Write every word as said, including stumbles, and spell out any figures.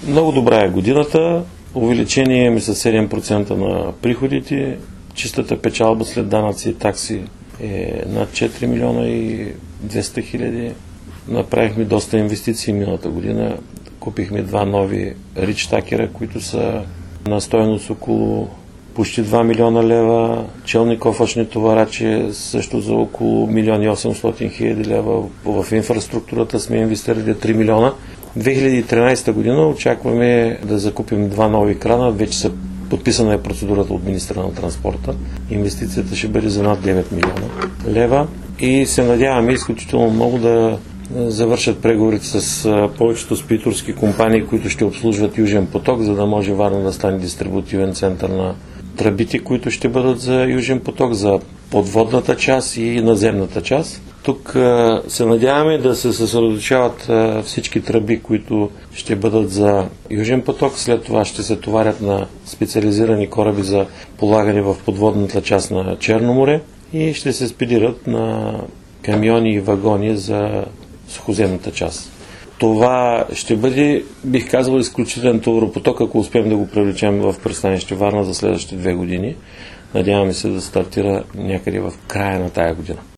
Много добра е годината. Увеличение ми са седем процента на приходите. Чистата печалба след данъци и такси е над четири милиона и двеста хиляди. Направихме доста инвестиции миналата година. Купихме два нови рич такера, които са на стойност около почти два милиона лева. Челни кофачни товарачи също за около милион и осемстотин хиляди лева. В инфраструктурата сме инвестирали три милиона. две хиляди и тринадесета година очакваме да закупим два нови крана. Вече са подписана е процедурата от министра на транспорта. Инвестицията ще бъде за над девет милиона лева и се надяваме изключително много да завършат преговорите с повечето спедиторски компании, които ще обслужват Южен поток, за да може Варна да стане дистрибутивен център на тръбите, които ще бъдат за Южен поток, за подводната част и наземната част. Тук се надяваме да се съсредоточават всички тръби, които ще бъдат за Южен поток. След това ще се товарят на специализирани кораби за полагане в подводната част на Черно море и ще се спедират на камиони и вагони за сухоземната част. Това ще бъде, бих казал, изключителен товаропоток, ако успеем да го привлечем в пристанище Варна за следващите две години. Надяваме се да стартира някъде в края на тая година.